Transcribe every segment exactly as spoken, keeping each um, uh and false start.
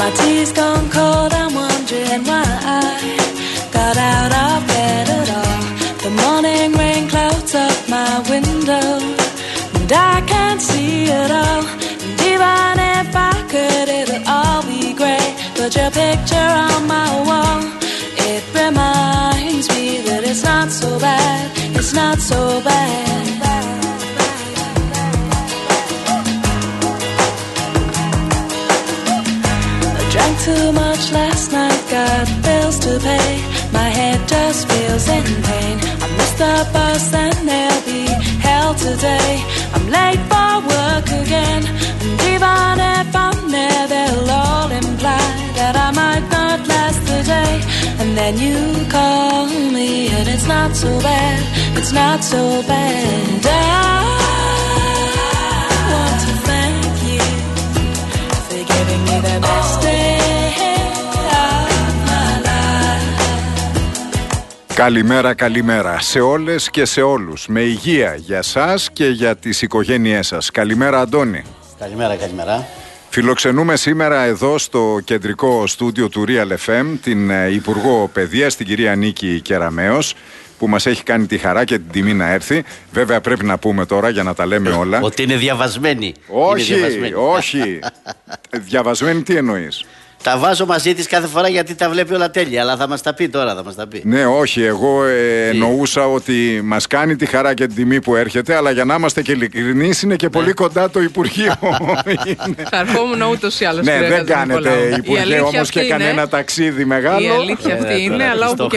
My tea's gone cold, I'm wondering why I got out of bed at all. The morning rain clouds up my window, and I can't see it all. And even if I could, it'll all be grey. But your picture on my wall, it reminds me that it's not so bad, it's not so bad. I drank too much last night, got bills to pay. My head just feels in pain. I missed the bus and there'll be hell today. I'm late for work again, and even if I'm there, they'll all imply that I might not last the day. And then you call me and it's not so bad, it's not so bad. I want to thank you for giving me the best day of my life. Καλημέρα, καλημέρα σε όλες και σε όλους. Με υγεία για σας και για τις οικογένειές σας. Καλημέρα, Αντώνη. Καλημέρα, καλημέρα. Φιλοξενούμε σήμερα εδώ στο κεντρικό στούντιο του Real εφ εμ την Υπουργό Παιδείας, την κυρία Νίκη Κεραμέως, που μας έχει κάνει τη χαρά και την τιμή να έρθει. Βέβαια πρέπει να πούμε τώρα για να τα λέμε όλα ότι είναι διαβασμένη. Όχι, είναι διαβασμένη. όχι. Διαβασμένη τι εννοείς? Τα βάζω μαζί της κάθε φορά γιατί τα βλέπει όλα τέλεια. Αλλά θα μας τα πει τώρα, θα μας τα πει. Ναι, όχι. Εγώ ε, εννοούσα ότι μας κάνει τη χαρά και την τιμή που έρχεται, αλλά για να είμαστε και ειλικρινείς, είναι και πολύ κοντά το Υπουργείο. Θα ερχόμουν ούτως ή άλλως. Ναι, δεν κάνετε Υπουργείο όμως και κανένα ταξίδι μεγάλο. Η αλήθεια αυτή είναι, αλλά όπου και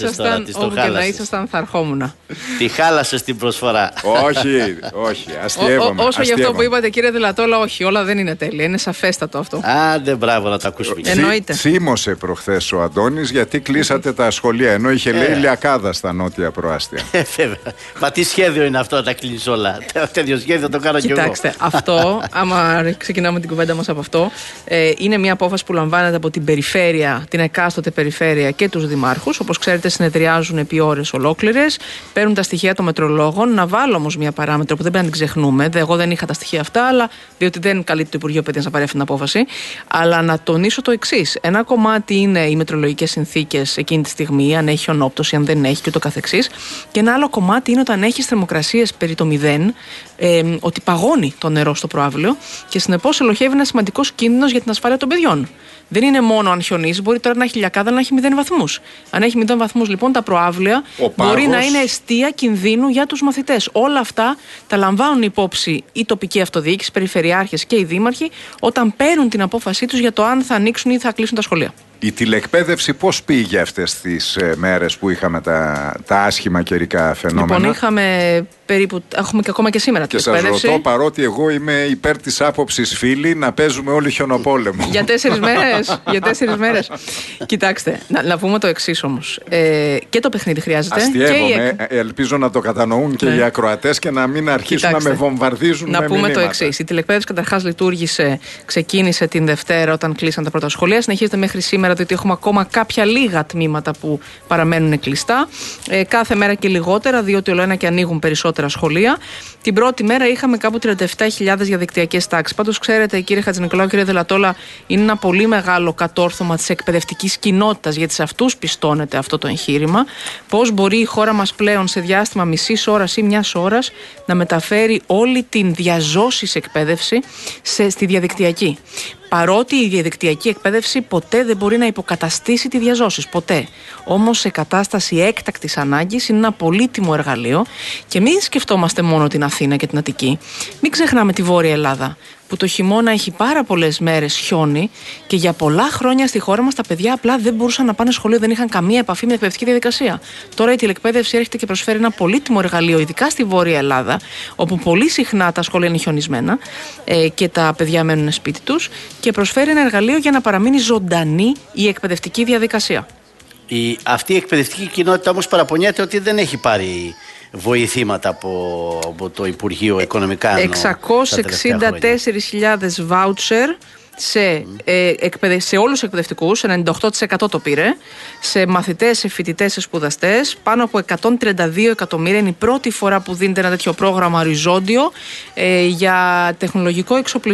να ήσασταν θα ερχόμουν. Τη χάλασες την προσφορά. Όχι, όχι. Αστειεύομαι. Όσο για αυτό που είπατε, κύριε Δελατόλα, όχι, όλα δεν είναι τέλεια. Είναι σαφέστατο αυτό. Άντε, μπράβο να τα ακούσουμε. Εννοείται. Θύμωσε προχθές ο Αντώνης γιατί κλείσατε τα σχολεία, ενώ είχε λέει ε. λιακάδα στα νότια προάστια. Ε, βέβαια. Μα τι σχέδιο είναι αυτό να τα κλείνεις όλα? Τέτοιο σχέδιο το κάνω κι εγώ. Κοιτάξτε, αυτό, άμα ξεκινάμε την κουβέντα μας από αυτό, ε, είναι μια απόφαση που λαμβάνεται από την περιφέρεια, την εκάστοτε περιφέρεια και τους δημάρχους. Όπως ξέρετε, συνεδριάζουν επί ώρες ολόκληρες, παίρνουν τα στοιχεία των μετρολόγων. Να βάλω όμως μια παράμετρο που δεν πρέπει να την ξεχνούμε. Εγώ δεν είχα τα στοιχεία αυτά, αλλά διότι δεν καλείται το Υπουργείο Παιδείας να πάρει αυτή την απόφαση. Αλλά να τονίσω το εξής. Ένα κομμάτι είναι οι μετρολογικές συνθήκες εκείνη τη στιγμή, αν έχει χιονόπτωση, αν δεν έχει και ούτω καθεξής. Και ένα άλλο κομμάτι είναι όταν έχει θερμοκρασίες περί το μηδέν, ε, ότι παγώνει το νερό στο προαύλιο και συνεπώς ελοχεύει ένα σημαντικός κίνδυνος για την ασφάλεια των παιδιών. Δεν είναι μόνο αν χιονίζει, μπορεί τώρα να έχει λιακάδα, να έχει μηδέν βαθμούς. Αν έχει μηδέν βαθμούς, λοιπόν, τα προαύλια μπορεί να είναι εστία κινδύνου για τους μαθητές. Όλα αυτά τα λαμβάνουν υπόψη η τοπική αυτοδιοίκηση, οι περιφερειάρχες και οι δήμαρχοι όταν παίρνουν την απόφασή τους για το αν θα ανοίξουν ή θα κλείσουν τα σχολεία. Η τηλεκπαίδευση πώς πήγε αυτές τις ε, μέρες που είχαμε τα, τα άσχημα καιρικά φαινόμενα? Λοιπόν, είχαμε περίπου, έχουμε και ακόμα και σήμερα και τηλεκπαίδευση. Και σας ρωτώ, παρότι εγώ είμαι υπέρ της άποψης φίλη, να παίζουμε όλοι χιονοπόλεμο. Για τέσσερις μέρες. Για τέσσερις μέρες. Κοιτάξτε, να, να πούμε το εξής όμως. Ε, και το παιχνίδι χρειάζεται. Αστειεύομαι. Και η... Ελπίζω να το κατανοούν και ναι. οι ακροατές και να μην αρχίσουν Κοιτάξτε, να με βομβαρδίζουν. Να με πούμε μηνύματα. το εξής. Η τηλεκπαίδευση καταρχάς λειτουργήσε, ξεκίνησε την Δευτέρα όταν κλείσαν τα πρώτα σχολεία. Συνεχίζεται μέχρι σήμερα, διότι έχουμε ακόμα κάποια λίγα τμήματα που παραμένουν κλειστά. Ε, κάθε μέρα και λιγότερα, διότι όλο ένα και ανοίγουν περισσότερα σχολεία. Την πρώτη μέρα είχαμε κάπου τριάντα επτά χιλιάδες διαδικτυακές τάξεις. Πάντως, ξέρετε, κύριε Χατζηνικολάου, κύριε Δελατόλα, είναι ένα πολύ μεγάλο κατόρθωμα της εκπαιδευτικής κοινότητας, γιατί σε αυτούς πιστώνεται αυτό το εγχείρημα. Πώς μπορεί η χώρα μας πλέον σε διάστημα μισής ώρας ή μιας ώρας να μεταφέρει όλη την διαζώσης εκπαίδευση σε, στη διαδικτυακή. Παρότι η διαδικτυακή εκπαίδευση ποτέ δεν μπορεί να υποκαταστήσει τη διαζώση. Ποτέ. Όμως σε κατάσταση έκτακτης ανάγκης είναι ένα πολύτιμο εργαλείο και μην σκεφτόμαστε μόνο την Αθήνα και την Αττική. Μην ξεχνάμε τη Βόρεια Ελλάδα, που το χειμώνα έχει πάρα πολλές μέρες χιόνι και για πολλά χρόνια στη χώρα μας τα παιδιά απλά δεν μπορούσαν να πάνε σχολείο, δεν είχαν καμία επαφή με την εκπαιδευτική διαδικασία. Τώρα η τηλεκπαίδευση έρχεται και προσφέρει ένα πολύτιμο εργαλείο, ειδικά στη Βόρεια Ελλάδα, όπου πολύ συχνά τα σχολεία είναι χιονισμένα ε, και τα παιδιά μένουν σπίτι τους, και προσφέρει ένα εργαλείο για να παραμείνει ζωντανή η εκπαιδευτική διαδικασία. Η, αυτή η εκπαιδευτική κοινότητα όμως παραπονιέται ότι δεν έχει πάρει βοηθήματα από, από το Υπουργείο Οικονομικά. εξακόσιες εξήντα τέσσερις χιλιάδες βάουτσερ σε, ε, εκπαιδε... σε όλους τους εκπαιδευτικούς, ενενήντα οκτώ τοις εκατό το πήρε, σε μαθητές, σε φοιτητές, σε σπουδαστές, πάνω από εκατόν τριάντα δύο εκατομμύρια. Είναι η πρώτη φορά που δίνεται ένα τέτοιο πρόγραμμα οριζόντιο ε, για τεχνολογικό εξοπλισμό.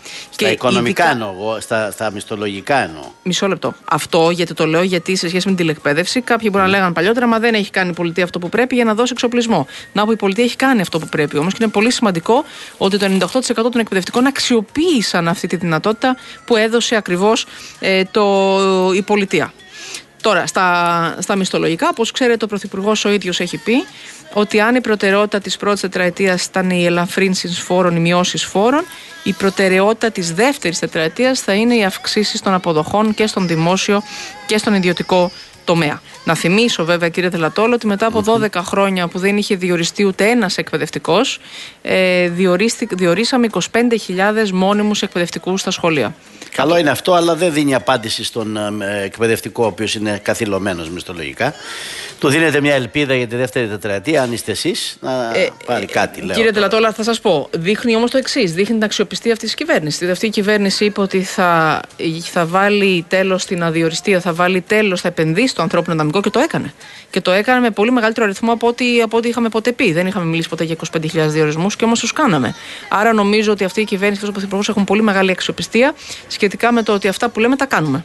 Στα και οικονομικά ειδικά... εννοώ, στα, στα μισθολογικά εννοώ. Μισό λεπτό. Αυτό γιατί το λέω, γιατί σε σχέση με την τηλεκπαίδευση, κάποιοι μπορεί mm. να λέγανε παλιότερα, μα δεν έχει κάνει η πολιτεία αυτό που πρέπει για να δώσει εξοπλισμό. Να πω, η πολιτεία έχει κάνει αυτό που πρέπει όμως, και είναι πολύ σημαντικό ότι το ενενήντα οκτώ τοις εκατό των εκπαιδευτικών αξιοποίησαν αυτή τη δυνατότητα που έδωσε ακριβώς ε, το, η πολιτεία. Τώρα, στα, στα μισθολογικά, όπως ξέρετε, ο Πρωθυπουργός ο ίδιος έχει πει ότι αν η προτεραιότητα της πρώτης τετραετίας ήταν οι ελαφρύνσεις φόρων, οι μειώσεις φόρων, η προτεραιότητα της δεύτερης τετραετίας θα είναι οι αυξήσεις των αποδοχών και στον δημόσιο και στον ιδιωτικό τομέα. Να θυμίσω βέβαια, κύριε Τελατόλο, ότι μετά από δώδεκα χρόνια που δεν είχε διοριστεί ούτε ένας εκπαιδευτικός, ε, διορίσαμε είκοσι πέντε χιλιάδες μόνιμους εκπαιδευτικούς στα σχολεία. Καλό είναι αυτό, αλλά δεν δίνει απάντηση στον ε, εκπαιδευτικό, ο οποίος είναι καθυλωμένος μισθολογικά. Του δίνετε μια ελπίδα για τη δεύτερη τετραετία, αν είστε εσείς, να ε, πάρει κάτι. Λέω, κύριε Τελατόλα, θα σας πω. Δείχνει όμως το εξής. Δείχνει την αξιοπιστία αυτής της κυβέρνησης. Αυτή η κυβέρνηση είπε ότι θα, θα βάλει τέλος στην αδιοριστία, θα βάλει τέλος, θα επενδύσει στο ανθρώπινο δυναμικό, και το έκανε. Και το έκανε με πολύ μεγαλύτερο αριθμό από ό,τι, από ό,τι είχαμε ποτέ πει. Δεν είχαμε μιλήσει ποτέ για είκοσι πέντε χιλιάδες διορισμούς, και όμως τους κάναμε. Άρα νομίζω ότι αυτή η κυβέρνηση και ο Πρωθυπουργός έχουν πολύ μεγάλη αξιοπιστία σχετικά με το ότι αυτά που λέμε τα κάνουμε.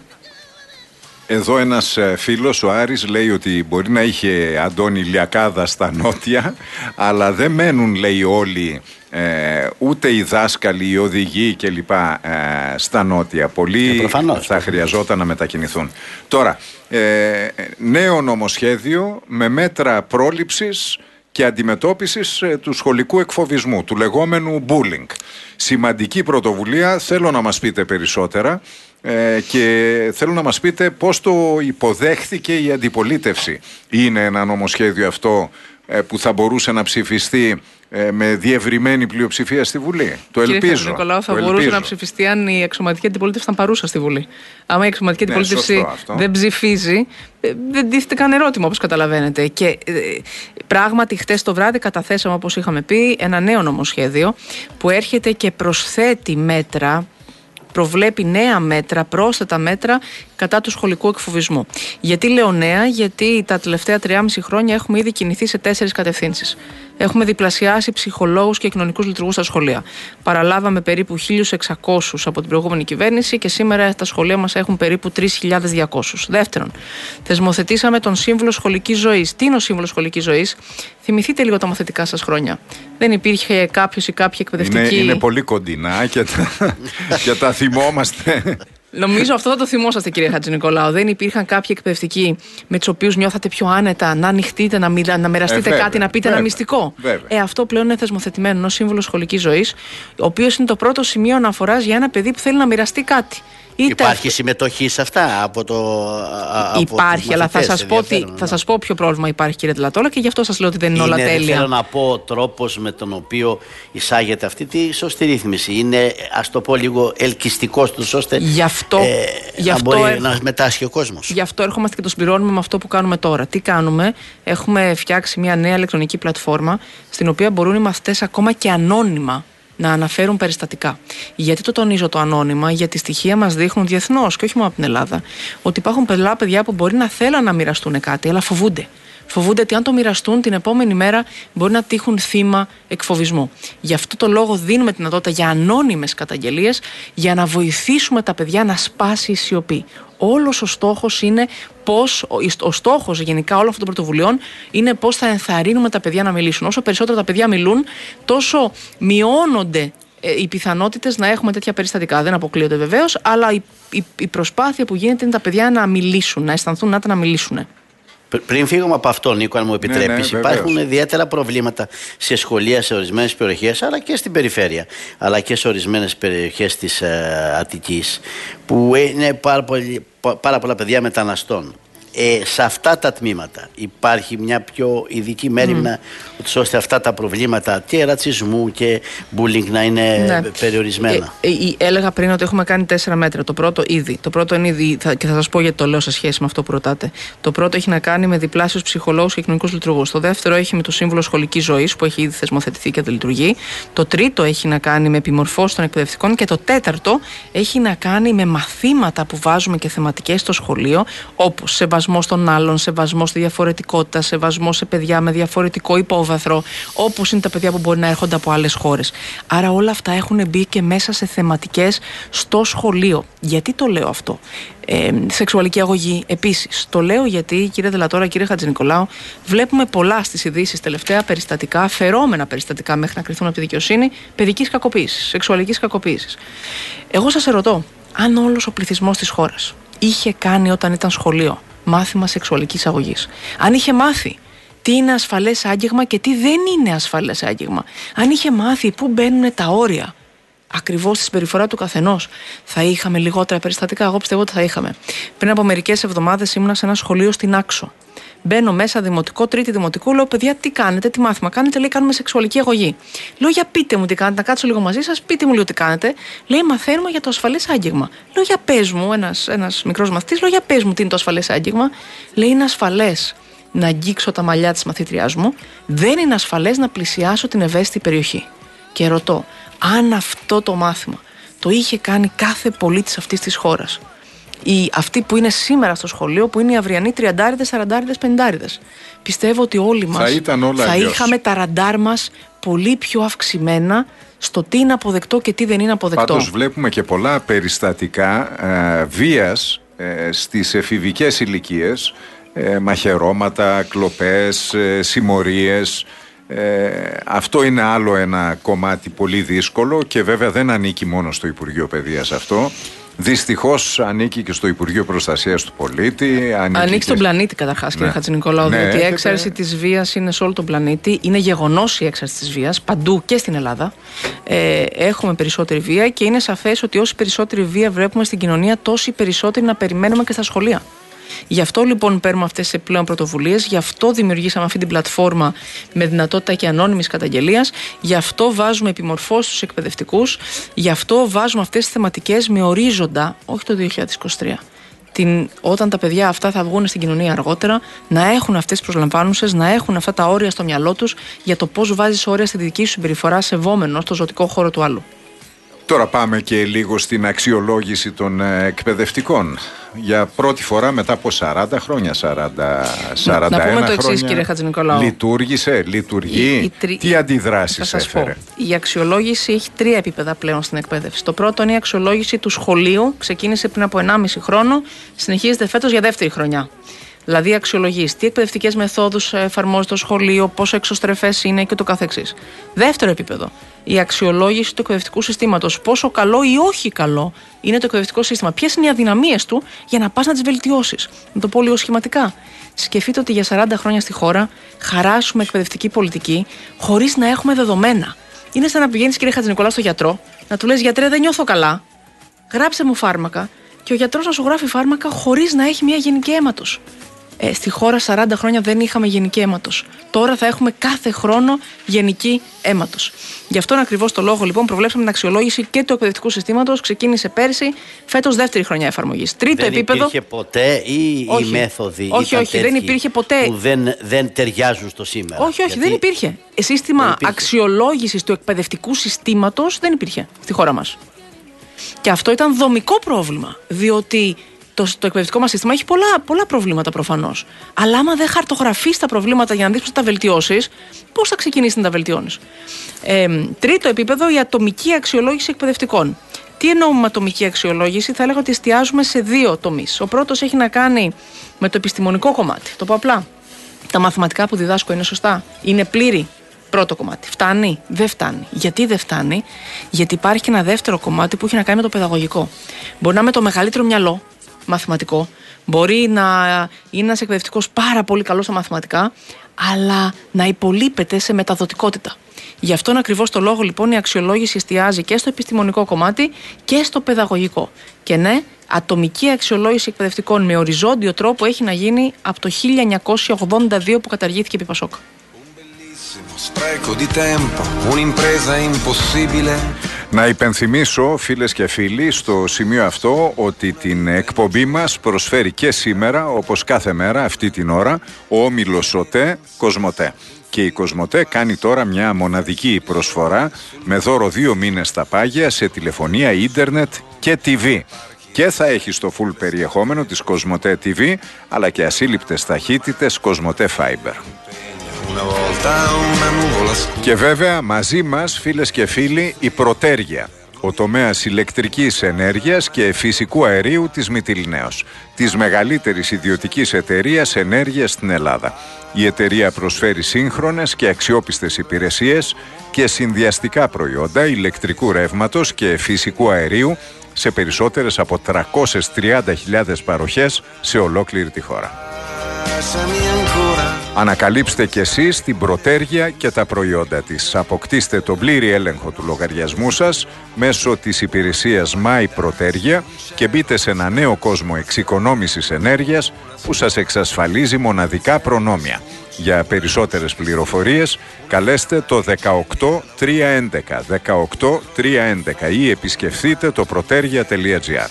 Εδώ ένας φίλος, ο Άρης, λέει ότι μπορεί να είχε Αντώνη Λιακάδα στα νότια, αλλά δεν μένουν, λέει, όλοι, ε, ούτε οι δάσκαλοι, οι οδηγοί κλπ. Ε, στα νότια. Πολλοί προφανώς, θα χρειαζόταν να μετακινηθούν. Τώρα, ε, νέο νομοσχέδιο με μέτρα πρόληψης και αντιμετώπισης ε, του σχολικού εκφοβισμού, του λεγόμενου bullying. Σημαντική πρωτοβουλία, θέλω να μας πείτε περισσότερα. Ε, και θέλω να μας πείτε πώς το υποδέχθηκε η αντιπολίτευση. Είναι ένα νομοσχέδιο αυτό ε, που θα μπορούσε να ψηφιστεί ε, με διευρυμένη πλειοψηφία στη Βουλή? Το ελπίζω. Κύριε Νικολάου, θα το μπορούσε ελπίζω. να ψηφιστεί αν η εξωματική αντιπολίτευση ήταν παρούσα στη Βουλή. Άμα η εξωματική ναι, αντιπολίτευση δεν ψηφίζει, δεν τίθεται καν ερώτημα, όπως καταλαβαίνετε. Και ε, πράγματι, χτες το βράδυ καταθέσαμε, όπως είχαμε πει, ένα νέο νομοσχέδιο που έρχεται και προσθέτει μέτρα, προβλέπει νέα μέτρα, πρόσθετα μέτρα κατά του σχολικού εκφοβισμού. Γιατί λέω νέα? Γιατί τα τελευταία τριάμιση χρόνια έχουμε ήδη κινηθεί σε τέσσερις κατευθύνσεις. Έχουμε διπλασιάσει ψυχολόγους και κοινωνικούς λειτουργούς στα σχολεία. Παραλάβαμε περίπου χίλιους εξακόσιους από την προηγούμενη κυβέρνηση και σήμερα τα σχολεία μας έχουν περίπου τρεις χιλιάδες διακόσιους. Δεύτερον, θεσμοθετήσαμε τον Σύμβουλο Σχολικής Ζωής. Τι είναι ο Σύμβουλος Σχολικής Ζωής? Θυμηθείτε λίγο τα μαθητικά σας χρόνια. Δεν υπήρχε κάποιος ή κάποια εκπαιδευτική. Είναι, είναι πολύ κοντινά και τα, και τα θυμόμαστε. Νομίζω αυτό θα το θυμόσαστε, κύριε Χατζηνικολάου. Δεν υπήρχαν κάποιοι εκπαιδευτικοί με τους οποίους νιώθατε πιο άνετα να ανοιχτείτε, να, μιλα, να μοιραστείτε ε, βέβαια, κάτι, να πείτε βέβαια, ένα μυστικό. Βέβαια. Ε, αυτό πλέον είναι θεσμοθετημένο ως Σύμβουλος Σχολικής Ζωής, ο οποίος είναι το πρώτο σημείο αναφοράς για ένα παιδί που θέλει να μοιραστεί κάτι. Είτε υπάρχει αυτό... συμμετοχή σε αυτά από το. Από υπάρχει, αλλά θα σας, πω τι, θα σας πω ποιο πρόβλημα υπάρχει, κύριε Τελατόλα, και γι' αυτό σας λέω ότι δεν είναι, είναι όλα τέλεια. Θέλω να πω ο τρόπος με τον οποίο εισάγεται αυτή τη σωστή ρύθμιση. Είναι, ας το πω λίγο, ελκυστικός τους, ώστε γι αυτό, ε, γι να αυτό μπορεί έρχ... να μετάσχει ο κόσμος. Γι' αυτό ερχόμαστε και το συμπληρώνουμε με αυτό που κάνουμε τώρα. Τι κάνουμε? Έχουμε φτιάξει μια νέα ηλεκτρονική πλατφόρμα, στην οποία μπορούν οι μαθητές ακόμα και ανώνυμα να αναφέρουν περιστατικά. Γιατί το τονίζω το ανώνυμα? Γιατί στοιχεία μας δείχνουν διεθνώς και όχι μόνο από την Ελλάδα ότι υπάρχουν πολλά παιδιά που μπορεί να θέλουν να μοιραστούν κάτι, αλλά φοβούνται. Φοβούνται ότι αν το μοιραστούν την επόμενη μέρα μπορεί να τύχουν θύμα εκφοβισμού. Γι' αυτό το λόγο δίνουμε τη δυνατότητα για ανώνυμες καταγγελίες, για να βοηθήσουμε τα παιδιά να σπάσει η σιωπή. Όλος ο στόχος είναι πώς, ο στόχος γενικά όλων αυτών των πρωτοβουλειών είναι πώς θα ενθαρρύνουμε τα παιδιά να μιλήσουν. Όσο περισσότερο τα παιδιά μιλούν, τόσο μειώνονται ε, οι πιθανότητες να έχουμε τέτοια περιστατικά. Δεν αποκλείονται βεβαίως, αλλά η, η, η προσπάθεια που γίνεται είναι τα παιδιά να μιλήσουν, να αισθανθούν να τα να μιλήσουν. Πριν φύγουμε από αυτό, Νίκο, αν μου επιτρέπεις, ναι, ναι, υπάρχουν ιδιαίτερα προβλήματα σε σχολεία, σε ορισμένες περιοχές, αλλά και στην περιφέρεια, αλλά και σε ορισμένες περιοχές της ε, Αττικής, που είναι πάρα, πολύ, πάρα πολλά παιδιά μεταναστών. Ε, σε αυτά τα τμήματα υπάρχει μια πιο ειδική μέριμνα, mm. ώστε αυτά τα προβλήματα και ρατσισμού και bullying να είναι ναι. περιορισμένα. Ε, ε, έλεγα πριν ότι έχουμε κάνει τέσσερα μέτρα. Το πρώτο ήδη. Το πρώτο είναι ήδη, θα, και θα σας πω γιατί το λέω σε σχέση με αυτό που ρωτάτε. Το πρώτο έχει να κάνει με διπλάσιους ψυχολόγους και κοινωνικούς λειτουργούς. Το δεύτερο έχει με το Σύμβουλο Σχολικής Ζωής που έχει ήδη θεσμοθετηθεί και δεν λειτουργεί. Το τρίτο έχει να κάνει με επιμορφώσεις των εκπαιδευτικών. Και το τέταρτο έχει να κάνει με μαθήματα που βάζουμε και θεματικές στο σχολείο, όπως σεβασμό σεβασμό των άλλων, σεβασμό στη διαφορετικότητα, σεβασμό σε παιδιά με διαφορετικό υπόβαθρο, όπως είναι τα παιδιά που μπορεί να έρχονται από άλλες χώρες. Άρα όλα αυτά έχουν μπει και μέσα σε θεματικές στο σχολείο. Γιατί το λέω αυτό? Ε, σεξουαλική αγωγή επίσης. Το λέω γιατί, κύριε Δελατόρα, κύριε Χατζηνικολάου, βλέπουμε πολλά στις ειδήσεις τελευταία περιστατικά, φερόμενα περιστατικά μέχρι να κριθούν από τη δικαιοσύνη, παιδικής κακοποίησης, σεξουαλικής κακοποίησης. Εγώ σας ερωτώ, αν όλος ο πληθυσμός της χώρας είχε κάνει όταν ήταν σχολείο μάθημα σεξουαλικής αγωγής, αν είχε μάθει τι είναι ασφαλές άγγιγμα και τι δεν είναι ασφαλές άγγιγμα, αν είχε μάθει πού μπαίνουν τα όρια ακριβώς στη συμπεριφορά του καθενός, θα είχαμε λιγότερα περιστατικά? Εγώ πιστεύω ότι θα είχαμε. Πριν από μερικές εβδομάδες ήμουνα σε ένα σχολείο στην Άξο. Μπαίνω μέσα, δημοτικό, τρίτη δημοτικού, λέω: παιδιά, τι κάνετε, τι μάθημα κάνετε? Λέει: κάνουμε σεξουαλική αγωγή. Λέω: για πείτε μου τι κάνετε, να κάτσω λίγο μαζί σας, πείτε μου λίγο τι κάνετε. Λέει: μαθαίνουμε για το ασφαλές άγγιγμα. Λέω: για πες μου, ένας, ένας μικρός μαθητής, λέω: για πες μου τι είναι το ασφαλές άγγιγμα. Λέει: είναι ασφαλές να αγγίξω τα μαλλιά της μαθήτριάς μου, δεν είναι ασφαλές να πλησιάσω την ευαίσθητη περιοχή. Και ρωτώ, αν αυτό το μάθημα το είχε κάνει κάθε πολίτης αυτής της χώρας, οι, αυτοί που είναι σήμερα στο σχολείο, που είναι οι αυριανοί τριαντάριδες, σαραντάριδες, πενηντάριδες, πιστεύω ότι όλοι μας θα, θα είχαμε τα ραντάρ μας πολύ πιο αυξημένα στο τι είναι αποδεκτό και τι δεν είναι αποδεκτό. Πάντως βλέπουμε και πολλά περιστατικά ε, βίας ε, στις εφηβικές ηλικίες, ε, μαχαιρώματα, κλοπές, ε, συμμορίες. Ε, αυτό είναι άλλο ένα κομμάτι πολύ δύσκολο και βέβαια δεν ανήκει μόνο στο Υπουργείο Παιδείας αυτό. Δυστυχώς ανήκει και στο Υπουργείο Προστασίας του Πολίτη. Ανήκει, ανήκει στον και... πλανήτη καταρχάς, κύριε ναι. Χατζηνικολάου, ναι, διότι η έξαρση έχετε... της βίας είναι σε όλο τον πλανήτη. Είναι γεγονός η έξαρση της βίας παντού και στην Ελλάδα. Ε, έχουμε περισσότερη βία και είναι σαφές ότι όση περισσότερη βία βλέπουμε στην κοινωνία, τόση περισσότερη να περιμένουμε και στα σχολεία. Γι' αυτό λοιπόν παίρνουμε αυτές τις επιπλέον πρωτοβουλίες, γι' αυτό δημιουργήσαμε αυτή την πλατφόρμα με δυνατότητα και ανώνυμης καταγγελίας, γι' αυτό βάζουμε επιμορφώσεις στους εκπαιδευτικούς, γι' αυτό βάζουμε αυτές τις θεματικές με ορίζοντα, όχι το δύο χιλιάδες είκοσι τρία. Την, όταν τα παιδιά αυτά θα βγουν στην κοινωνία αργότερα, να έχουν αυτές τις προσλαμβάνουσες, να έχουν αυτά τα όρια στο μυαλό τους για το πώς βάζεις όρια στη δική σου συμπεριφορά σεβόμενο στο ζωτικό χώρο του άλλου. Τώρα πάμε και λίγο στην αξιολόγηση των εκπαιδευτικών. Για πρώτη φορά μετά από σαράντα χρόνια, σαράντα, σαράντα ένα να πούμε το εξής, χρόνια, κύριε Χατζηνικολάου. Λειτουργήσε, λειτουργεί. Η, η τρι... Τι αντιδράσεις έφερε? Πω. Η αξιολόγηση έχει τρία επίπεδα πλέον στην εκπαίδευση. Το πρώτο είναι η αξιολόγηση του σχολείου. Ξεκίνησε πριν από ενάμιση χρόνο, συνεχίζεται φέτος για δεύτερη χρονιά. Δηλαδή αξιολογείς τι εκπαιδευτικές μεθόδους εφαρμόζει το σχολείο, πόσο εξωστρεφές είναι και το καθεξής. Δεύτερο επίπεδο, η αξιολόγηση του εκπαιδευτικού συστήματος. Πόσο καλό ή όχι καλό είναι το εκπαιδευτικό σύστημα. Ποιες είναι οι αδυναμίες του για να πας να τις βελτιώσεις. Να το πω λίγο σχηματικά. Σκεφτείτε ότι για σαράντα χρόνια στη χώρα χαράσουμε εκπαιδευτική πολιτική χωρίς να έχουμε δεδομένα. Είναι σαν να πηγαίνεις, κύριε Χατζηνικολάου, στο γιατρό, να του λες: γιατρέ, δεν νιώθω καλά, γράψε μου φάρμακα, και ο γιατρός να σου γράφει φάρμακα χωρίς να έχει μια γενική αίματος. Ε, στη χώρα σαράντα χρόνια δεν είχαμε γενική αίματος. Τώρα θα έχουμε κάθε χρόνο γενική αίματος. Γι' αυτόν ακριβώς το λόγο λοιπόν προβλέψαμε την αξιολόγηση και του εκπαιδευτικού συστήματος. Ξεκίνησε πέρσι, φέτος δεύτερη χρονιά εφαρμογής. Τρίτο δεν επίπεδο. Δεν υπήρχε ποτέ ή όχι, οι μέθοδοι όχι, όχι, δεν υπήρχε ποτέ. Που δεν, δεν ταιριάζουν στο σήμερα? Όχι, όχι, γιατί δεν υπήρχε. Σύστημα υπήρχε. Αξιολόγησης του εκπαιδευτικού συστήματος δεν υπήρχε στη χώρα μας. Και αυτό ήταν δομικό πρόβλημα, διότι το, το εκπαιδευτικό μας σύστημα έχει πολλά, πολλά προβλήματα προφανώς. Αλλά άμα δεν χαρτογραφείς τα προβλήματα για να δεις πώς θα τα βελτιώσεις, πώς θα ξεκινήσεις να τα βελτιώνεις? Ε, τρίτο επίπεδο, η ατομική αξιολόγηση εκπαιδευτικών. Τι εννοούμε με ατομική αξιολόγηση? Θα έλεγα ότι εστιάζουμε σε δύο τομείς. Ο πρώτος έχει να κάνει με το επιστημονικό κομμάτι. Το πω απλά. Τα μαθηματικά που διδάσκω είναι σωστά? Είναι πλήρη? Πρώτο κομμάτι. Φτάνει? Δεν φτάνει. Γιατί δεν φτάνει? Γιατί υπάρχει και ένα δεύτερο κομμάτι που έχει να κάνει με το παιδαγωγικό. Μπορεί να είναι το μεγαλύτερο μυαλό μαθηματικό, μπορεί να είναι ένας εκπαιδευτικός πάρα πολύ καλός στα μαθηματικά, αλλά να υπολείπεται σε μεταδοτικότητα. Γι' αυτόν ακριβώς το λόγο λοιπόν η αξιολόγηση εστιάζει και στο επιστημονικό κομμάτι και στο παιδαγωγικό. Και ναι, ατομική αξιολόγηση εκπαιδευτικών με οριζόντιο τρόπο έχει να γίνει από το χίλια εννιακόσια ογδόντα δύο που καταργήθηκε επί Πασόκ. Να υπενθυμίσω, φίλες και φίλοι, στο σημείο αυτό ότι την εκπομπή μας προσφέρει και σήμερα, όπως κάθε μέρα αυτή την ώρα, ο όμιλος ΟΤΕ Κοσμοτέ. Και η Κοσμοτέ κάνει τώρα μια μοναδική προσφορά με δώρο δύο μήνες στα πάγια σε τηλεφωνία, ίντερνετ και τι βι. και θα έχει στο full περιεχόμενο της Κοσμοτέ τι βι, αλλά και ασύλληπτες ταχύτητες Κοσμοτέ Fiber. Και βέβαια μαζί μας, φίλες και φίλοι, η Πρωτέργεια, ο τομέας ηλεκτρικής ενέργειας και φυσικού αερίου της Μυτιληναίος, της μεγαλύτερης ιδιωτικής εταιρείας ενέργειας στην Ελλάδα. Η εταιρεία προσφέρει σύγχρονες και αξιόπιστες υπηρεσίες και συνδυαστικά προϊόντα ηλεκτρικού ρεύματος και φυσικού αερίου σε περισσότερες από τριακόσιες τριάντα χιλιάδες παροχές σε ολόκληρη τη χώρα. Ανακαλύψτε κι εσείς την Πρωτέργεια και τα προϊόντα της. Αποκτήστε τον πλήρη έλεγχο του λογαριασμού σας μέσω της υπηρεσίας My Πρωτέργεια και μπείτε σε ένα νέο κόσμο εξοικονόμησης ενέργειας που σας εξασφαλίζει μοναδικά προνόμια. Για περισσότερες πληροφορίες καλέστε το δεκαοκτώ τριακόσια έντεκα δεκαοκτώ τριακόσια έντεκα ή επισκεφθείτε το protergia τελεία gr.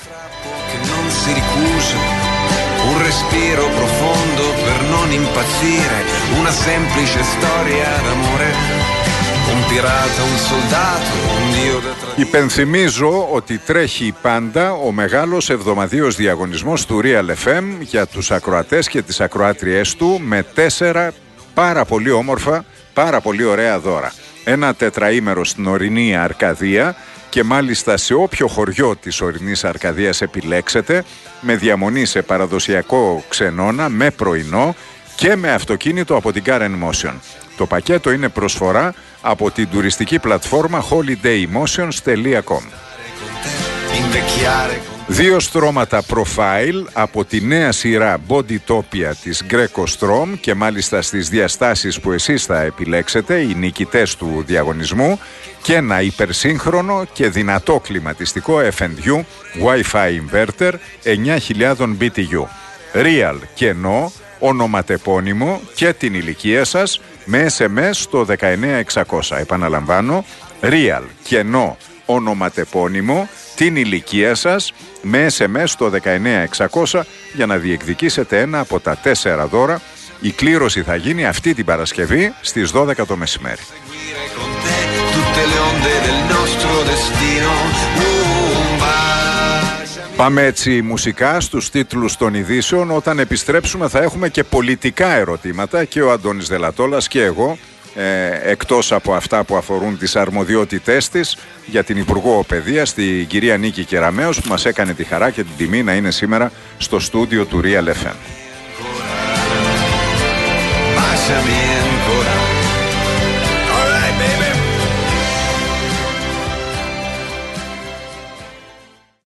Un respiro profondo per non impazzire, una semplice storia d'amore, un pirata, un soldato, un dio da tradizione. Υπενθυμίζω ότι τρέχει πάντα ο μεγάλος εβδομαδιαίος διαγωνισμός του Real εφ εμ για τους ακροατές και τις ακροάτριές του με τέσσερα πάρα πολύ όμορφα, πάρα πολύ ωραία δώρα. Ένα τετραήμερο στην ορεινή Αρκαδία και μάλιστα σε όποιο χωριό της ορεινής Αρκαδίας επιλέξετε, με διαμονή σε παραδοσιακό ξενώνα, με πρωινό και με αυτοκίνητο από την Car and Motion. Το πακέτο είναι προσφορά από την τουριστική πλατφόρμα holidaymotions τελεία com. Δύο στρώματα profile από τη νέα σειρά Bodytopia της Greco Strom και μάλιστα στις διαστάσεις που εσείς θα επιλέξετε, οι νικητές του διαγωνισμού, και ένα υπερσύγχρονο και δυνατό κλιματιστικό εφ εντ γιου Wi-Fi inverter εννιά χιλιάδες μπι τι γιου. Real κενό, ονοματεπώνυμο και την ηλικία σας με ες εμ ες στο δεκαεννιά εξακόσια. Επαναλαμβάνω, Real κενό, ονοματεπώνυμο, την ηλικία σας με ες εμ ες στο δεκαεννιά εξακόσια για να διεκδικήσετε ένα από τα τέσσερα δώρα. Η κλήρωση θα γίνει αυτή την Παρασκευή στις δώδεκα το μεσημέρι. Πάμε έτσι μουσικά στους τίτλους των ειδήσεων. Όταν επιστρέψουμε θα έχουμε και πολιτικά ερωτήματα και ο Αντώνης Δελατόλας και εγώ, ε, εκτός από αυτά που αφορούν τις αρμοδιότητές της, για την Υπουργό Παιδείας, την κυρία Νίκη Κεραμέως, που μας έκανε τη χαρά και την τιμή να είναι σήμερα στο στούντιο του Real εφ εμ.